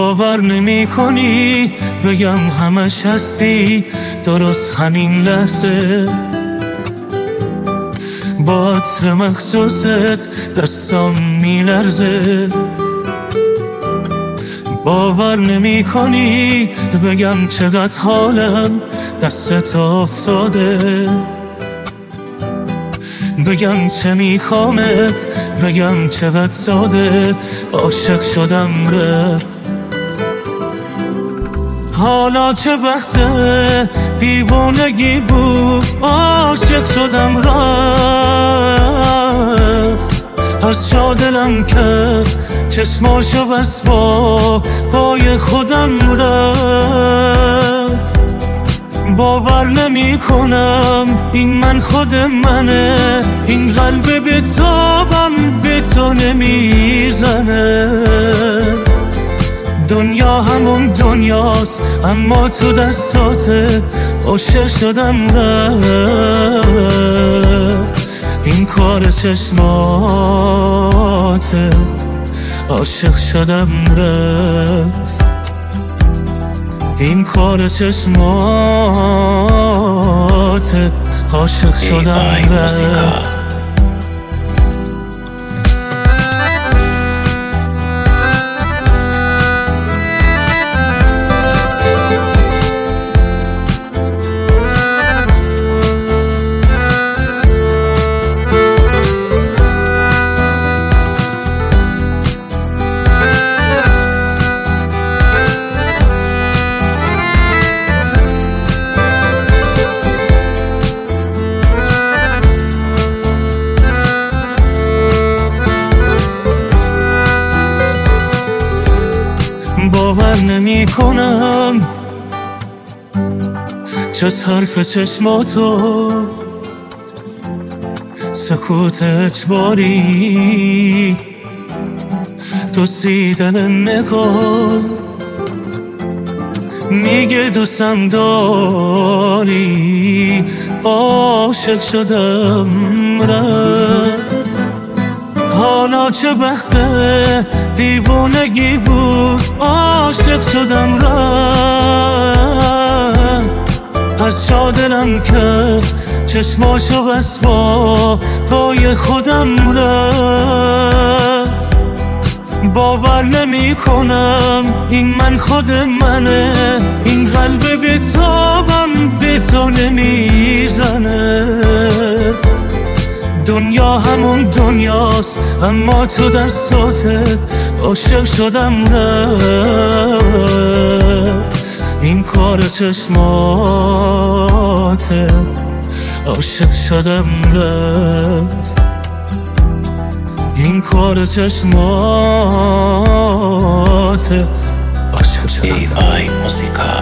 باور نمی کنی بگم همش هستی درست همین لحظه، با عطر مخصوصت دستام میلرزه. باور نمی کنی بگم چقدر حالم دستت افتاده، بگم چه میخوامت، بگم چقدر ساده عاشق شدم رفت. حالا چه وقته دیوونگی بود عاشق شدم رفت. از شا دلم کرد چشماشو بس با پای خودم رفت. باور نمی کنم این من خود منه، این قلب به تابم به تو نمیزنه. دنیا همون دنیاست اما تو دستاته عاشق شدم رفت. این کار چشماته عاشق شدم رفت. این کار چشماته عاشق شدم رفت. باور نمی کنم جز حرف چشماتو، سکوت اجباری، دزدیدن نگاه، میگه دوستم داری عاشق شدم رفت. حالا چه وقته دیوونگی بود عاشق شدم رفت. از شا دلم کرد چشماشو بس با پای خودم رفت. باور نمی کنم این من خود منه، این قلب به تابم به تو نمیزنه. دنیا همون دنیاست اما تو دستاتت عاشق شدم رفت. این کار چشماته عاشق شدم رفت. این کار چشماته عاشق شدم رفت. AI Música.